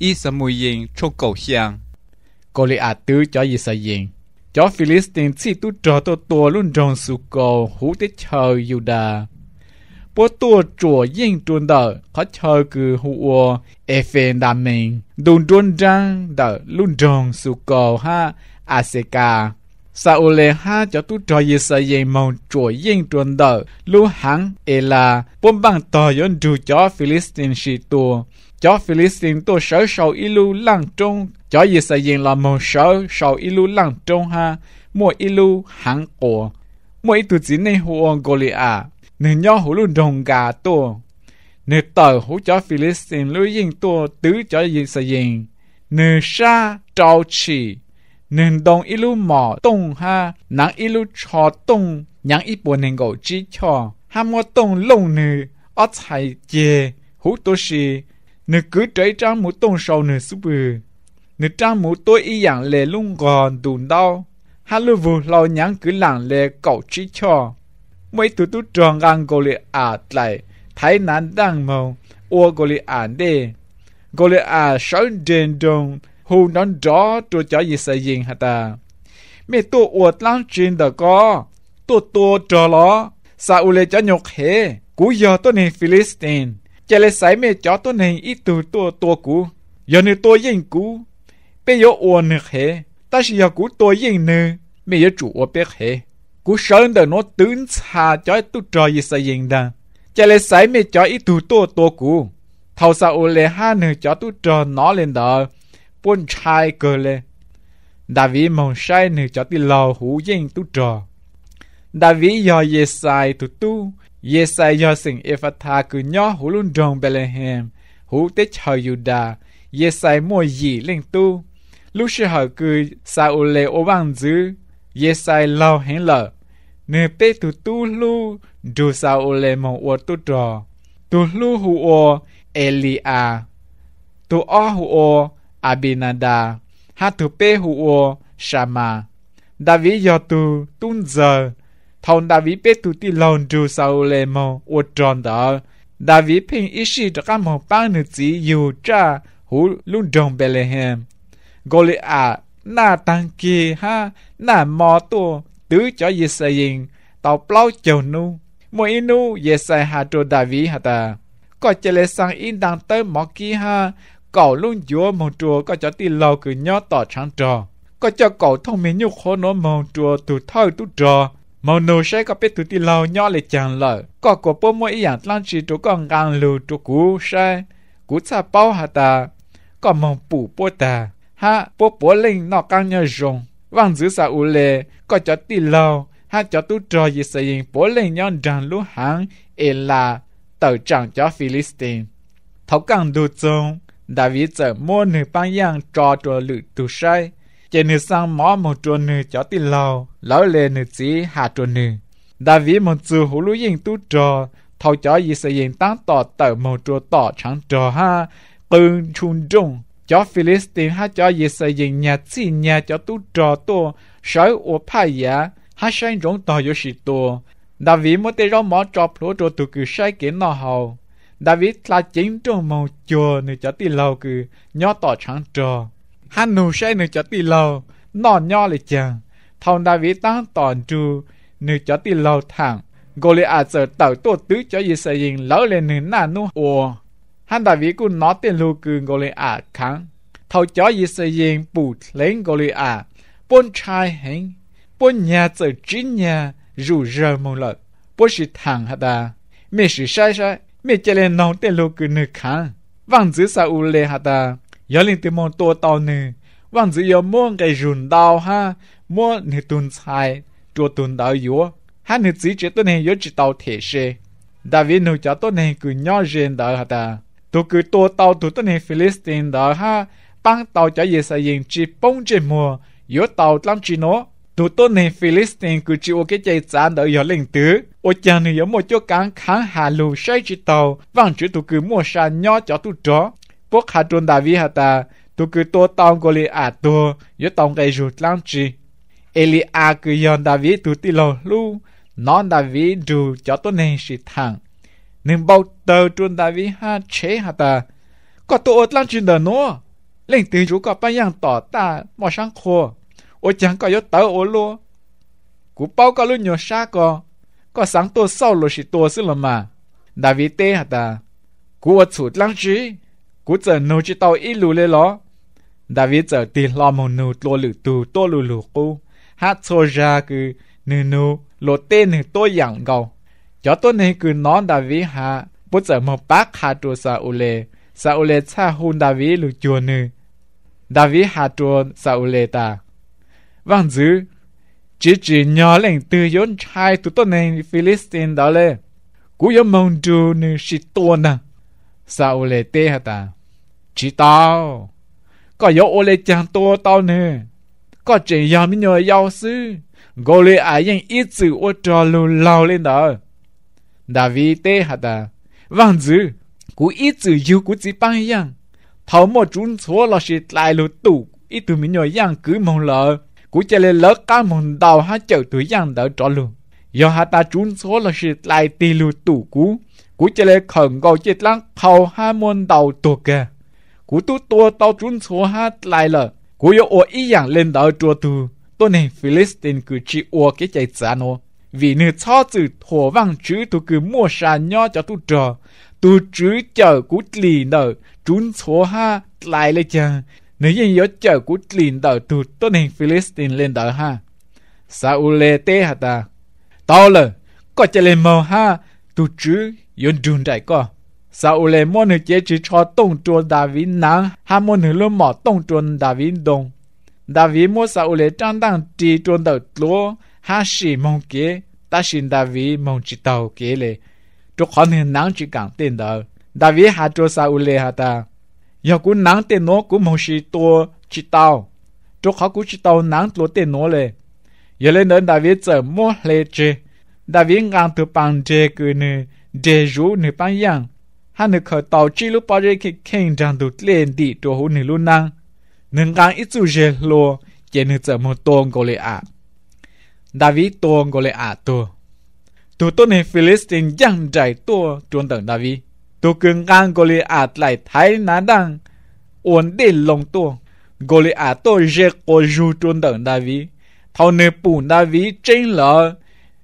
y sa mùi yên trong cầu xiang. Goliath tứ cho Israel. Cho Philistine chỉ tu trò tua luôn trong su cầu hú tế chờ Judah. Bố tua chùa yên trôn đỡ khó chờ cử hùa Ephen đà mình đồn trôn răng đỡ luôn trong su cầu ha Aseka. Saul ha cho tu trò Israel mong chùa yên trôn đỡ lưu hẳn Ela bốn bằng tỏ yon dù cho Philistine sĩ tua. Cho Philistine tua sở sầu ilu lăng trong cho Israel là một sở sầu ilu lăng trong ha mỗi ilu hẳn cổ mỗi tu chỉ nên hùa Goliath nên nhau hú luôn đồng gà tua nên tờ hú cho Philistine lưu yên tua tứ cho Israel nên sa trao chỉ nên đồng ilu mỏ tung ha nắng ilu cho tung nhang ít buồn nên gỗ chỉ cho ha mua tung lông nên ở chạy chè hú tu sĩ nên cứ trái trang một tung sầu nên súp bự nên trang một tôi y dạng lệ lung gòn đùn đau ha lưu vụ lâu nhang cứ lặng lệ cậu chỉ cho mấy tụi tròn ngang Goliath lại thấy nạn đang màu ô Goliath đê Goliath sáu trên đồng hù nón gió tôi cho Israel hả ta mấy tụi uất lăng trên đó có tụi trò ló Saul cho nhục hệ cú giờ tôi này Philistine chỉ là sai mấy cho tôi này ít tụi cú giờ này tôi yên cú bây giờ uất nữa hệ ta chỉ giờ cú tôi yên nữa mấy giờ chủ uất biết hệ cú sơn đời nó tướng xa cho tu trò Israel đa chỉ là sai mấy cho ít tụi cú thầu Saul ha nữa cho tu trò nó lên đó bốn trai cơ lệ David mong sai nữa cho ti lò hú yên tu trò David do Yesai tu Yesai do sinh Ephatha cứ nhỏ hú luôn trong Bethlehem hú tế chờ Judah Yesai mua gì lên tu lúc sẽ hỏi cứ Saul ô bằng dư Yesai lâu hẹn lợ nè bê tu lu dù Saul mong ô tu trò tu lu hú ô Elia tu ô hú ô Abinada ha tu pe huo Shama David yo tu tun giờ thon David pe tu ti lon du Saul mo o tròn đó David pin ishi cho các mong bang nữ chỉ yu cha hu lun dong Bethlehem Goliath na tăng kia ha na mò tu tứ cho Israel tàu plau chầu nu mỗi nu Yesai ha cho David ha ta có chỉ là sang in đang tới mò kia ha cậu luôn dúa mong chùa có cho ti lâu cứ nhớ tỏ trắng trò có cho cậu thông minh nhục khó nó mong chùa tụ thâu tụ trò mong nô sẽ có biết tụ ti lâu nhớ lại chẳng lợi có của bố mỗi dạng lan chỉ tụ con ngang lưu tụ cú sai cú xa bao hà ta có mong bù bố ta ha bố linh nó càng nhớ rồng vang giữ xa u lệ có cho ti lâu ha cho tụ trò gì xây bố linh nhớ rằng lũ hàng là tờ chẳng cho Philistine thấu càng đủ trông David giờ mua nửa băng yang trò trò lự tù sai chỉ nửa sang mỏ một trò nửa cho ti lâu lão lệ nửa chỉ hạ trò nửa David một chú hú lũ yên tu trò thầu cho Israel tăng tỏ tờ một trò tỏ trắng trò ha bưng chun trung cho Philistine ha cho Israel nhà chỉ nhà cho tu trò to sói ô phai ya ha sang rong tỏ yo shi to David một tê rong mỏ trò plo trò tu cứ sai kiến nó hầu David là chính trong màu chùa nơi cho ti lâu cứ nhỏ tỏ trắng trò hắn nụ sẽ nơi cho ti lâu nó nhỏ lại chẳng thằng David tăng tòn tru nơi cho ti lâu thẳng Goliath giờ tàu tổ tứ cho Israel lão lên nơi nà nu ồ hắn David cũng nói tên lưu cứ Goliath kháng thầu cho Israel bù lên Goliath bốn trai hình bốn nhà giờ chín nhà rủ rơ mong lợi bốn sự thẳng hả ta mẹ sự sai mẹ chỉ lên nông tên lô cứ nửa kháng vang giữ sa u lê hả ta giờ lên từ mong tua tàu nè vang giữ giờ mua cái rùn đào ha mua nửa tuần xài chua tuần đào yếu ha nửa chỉ tuần này yếu chỉ tàu thể xe David nửa cho tuần này cứ nhỏ riêng đào hả ta tôi cứ tua tàu tụi tuần này Philistine đào ha băng tàu cho Israel chỉ bông trên mùa yếu tàu lắm chỉ nó tụi tuần này Philistine cứ chịu cái chạy chán đào yếu lên tứ ô chàng này có một chỗ cán kháng hà lù say chỉ tàu vang chữ tụi cứ mua sàn nhỏ cho tụi chó bốc hà trôn David hà ta tụi cứ tô tàu Goliath tô yếu tàu cái rụt lăng chi Elia cứ yon David tụi ti lò lu non David dù cho tôi này sĩ thẳng nên bao tờ trôn David ha chế hà ta có tụi ớt lăng chi đờ nó lên từ chú có bao yang tỏ ta mò sáng khô ô chẳng có yếu tớ ô lô cú bao có lúc nhỏ xa có sáng tô sau lô xì tô xí là mà đã vì tê hả ta cú ô chụt lăng chí cú giờ nô chỉ tao ít lù lê ló đã vì giờ tì lo mồ nô lô lử tù tô lù lù cú hát xô ra cứ nô nô lô tê nô tô yang gầu cho tôi này cứ nói đã vì hạ bố giờ một bác hạ trù sa u lê cha hôn đã vì lù chùa nư đã vì hạ trù sa u lê ta vâng dữ chỉ nhỏ lên từ yến trai tụi tôi này Philistine đó lê cú yến mong trù nư sĩ tô nè sa u lê tê hả ta chỉ tao có yếu ô lê chẳng tô tao nè có chuyện yào mi nhờ yào sư gô lê ai yên ít chữ ô trò lù lao lên đó David tê hả ta vâng dữ cú ít chữ yêu cú chỉ bằng yang thầu một chúng số là sẽ lại lù tủ ít từ mi nhờ yang cứ mong lỡ cú chỉ lên lỡ cá mong đào ha chở tuổi yang đỡ trò lù do ha ta chúng số là sẽ lại tì lù tủ cú chỉ lên khẩn cầu chết lăng thầu ha môn đầu tuột kìa cú tu tua tao chúng số ha lại lỡ cú yêu ô ý yang lên đỡ trò tu tôi này Philistine cứ chỉ ô cái chạy trả nó vì nữ cho chữ thổ vang chữ tu cứ mua sàn nhỏ cho tu trò tu chữ chờ cú lì nợ chúng số ha lại lên chàng nếu như nhớ chờ cú lì nợ tu tôi này Philistine lên đỡ ha Saul tê hả ta tao là có chạy lên màu ha tu chữ yon đun đại co Saul mua nữ chế chỉ cho tông chuột David nắng ha mua nữ luôn mỏ tông chuột David đông David mua Saul trang đang chỉ chuột đỡ lúa ha sĩ mong kế ta xin David mong chỉ tàu kế lệ cho khó nên nắng chỉ càng tên đó David hạ cho Saul hạ ta giờ cũng nắng tên nó cũng mong sĩ to chỉ tàu cho khó cũng chỉ tàu nắng to tên nó lệ giờ lên đến David giờ mua lệ chế David ngang từ bằng chế cứ nè chế rú nè bằng yang hắn nè khởi tàu chỉ lúc bao giờ khi khen rằng tụt lên đi cho hú nè luôn năng nên ngang ít chú chế lô chế nè giờ một tôn gọi lệ à David tuôn gọi là tu tôi này Philistine giăng chạy tu tuôn tận David tu cưng ngang gọi là lại thái ná đăng ổn định lòng tu gọi là tu dễ có du tuôn tận David thầu nề bùn David trên lỡ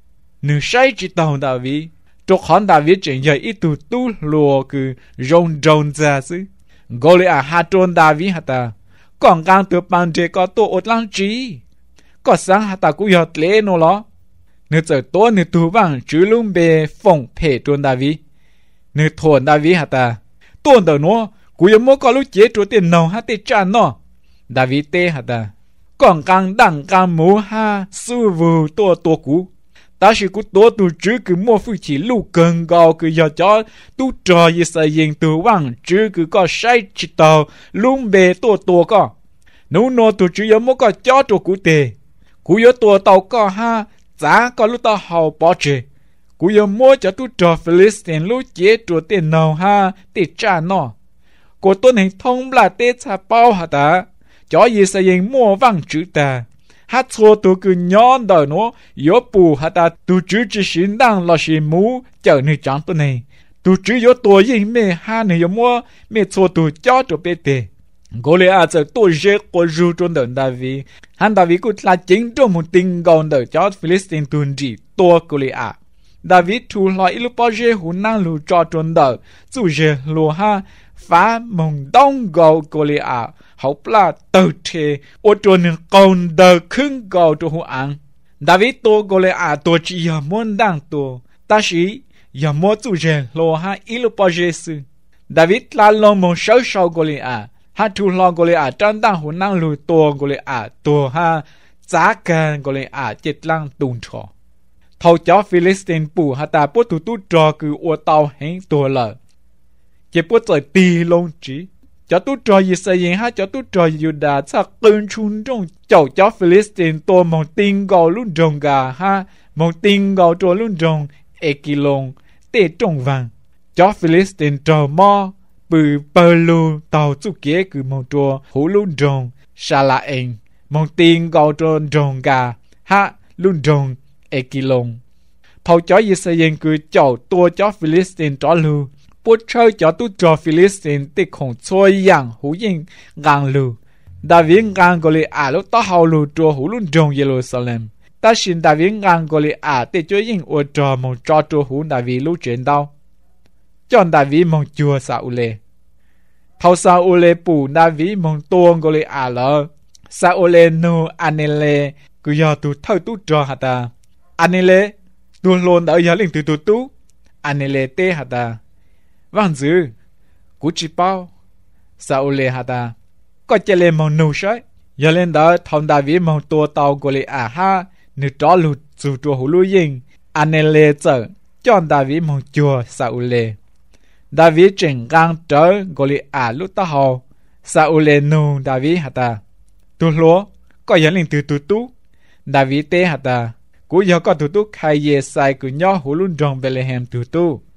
nề sai chỉ tàu David cho khán David trên giờ ít tu lùa cứ rong ra chứ gọi là hạ tuôn David hả ta còn ngang từ bàn chế có tu ổn lăng trí có sáng hạ ta cũng giọt lễ nó lo nếu giờ tối nếu tu vang chữ lung bề phong phê tuôn David nếu thuần David hạ ta tuôn đầu nó cũng giống có lúc chế chúa tiền nào hạ tê chan nó David tê hạ ta còn càng đẳng càng mù ha sư vù tua cũ ta chỉ cũng tu chữ cứ mua phu chỉ lưu cần gạo cứ giờ cho tu trò gì sai yên tu vang chữ cứ có sai chỉ tàu lung bề tua có nếu nó tu chữ giống có cho chúa cũ tê cú yếu tua tàu có ha giá có lúc tao hậu bỏ chế cú yếu mua cho tu trò Philistine lúc chế chúa tiền nào ha tiền trả nó cô tôi hình thông là tê cha bao hả ta cho gì sẽ yên mua vang chữ ta hát xô tu cứ nhón đời nó yếu bù hả ta tu chữ chỉ xin đang là xin mũ chờ nơi chẳng tôi này tu chữ yếu tua yên mê ha này yếu mua mê xô tu cho chúa bê tê Goliath giờ tôi dễ có rưu trong đời David hắn David cũng là chính trong một tình gọn đời cho Philistine tuần trị tua Goliath David thu loại lúc bao giờ hồn năng lù cho trong đời dù dễ lù ha phá mong đông gạo Goliath học là tự thể ở trong con đời khưng gạo cho hồn ăn David tua Goliath tua chỉ là muốn đang tua ta sĩ là muốn dù dễ lù ha ít lúc bao giờ sự David là lòng mong sâu Goliath ha thu lo Goliath trang đang hồn năng lùi tua Goliath tua ha giá can Goliath chết lăng tùng trò thầu chó Philistine bù ha ta bố tu trò cứ ô tàu hẹn tua lợ chỉ bố trời tì lông trí cho tu trò gì xây dựng ha cho tu trò Judah chắc cơn chun trong chậu chó Philistine tua mong tin gạo luôn trồng gà ha mong tin gạo trò luôn trồng Ekilon tê trồng vàng chó Philistine trò mò bự bờ lù tàu chú kế cứ mong trò hú luôn trồng xa là anh mong tin gạo trồng gà ha luôn trồng Ekilon thầu chó gì xây dựng cứ chậu tua chó Philistine trò lù bố chơi cho tu cho Philistine tê khổng choi yang hú yên ngang lù David ngang Goliath lúc ta hào lù trùa hú luôn trong Jerusalem ta xin David ngang Goliath tê cho yên ô trò mong cho trùa hú David lúc chiến đau chọn David mong chùa Saul thâu Saul bù David mong tuông Goliath lỡ Saul nu Anele cứ giờ tu thâu tu trò hả ta Anele tu lôn đã giờ linh tu tu Anele tê hả ta vang dữ cú chỉ bao Saul hả ta có chơi lên mong nụ sấy giờ lên đó thằng David mong tua tàu Goliath ha nữ trò lụt dù trò hú lũ yên Anele chờ chọn David mong chùa Saul David chỉnh ngang trở Goliath lúc ta hầu Saul nu David hả ta tu lúa có giờ linh tu tu David tê hả ta cú giờ có tu khai ye sai cứ nhỏ hú luôn trong Bethlehem tu